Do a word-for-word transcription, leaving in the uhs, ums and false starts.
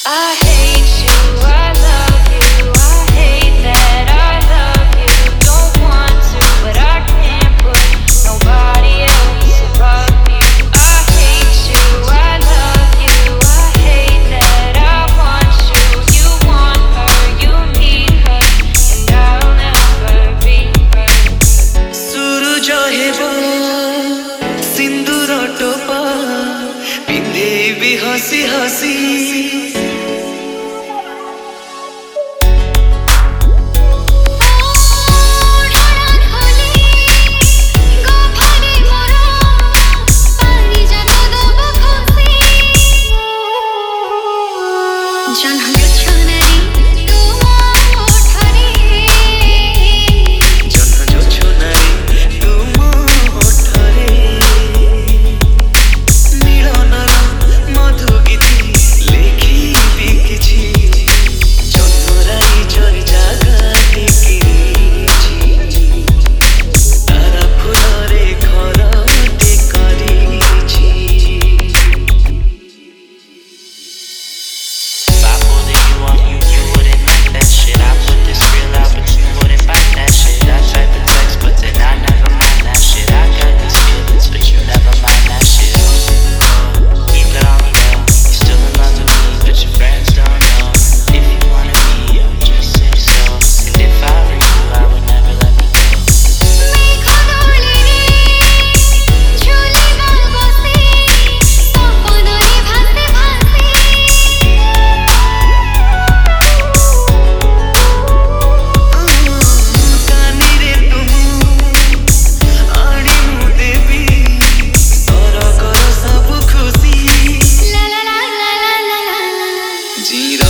I hate you, I love you, I hate that I love you. Don't want to, but I can't put nobody else above you. I hate you, I love you, I hate that I want you. You want her, you need her, and I'll never be her. सूरज हेबो सिंदूर टोपा पिंधेबी हसी हसी जीरा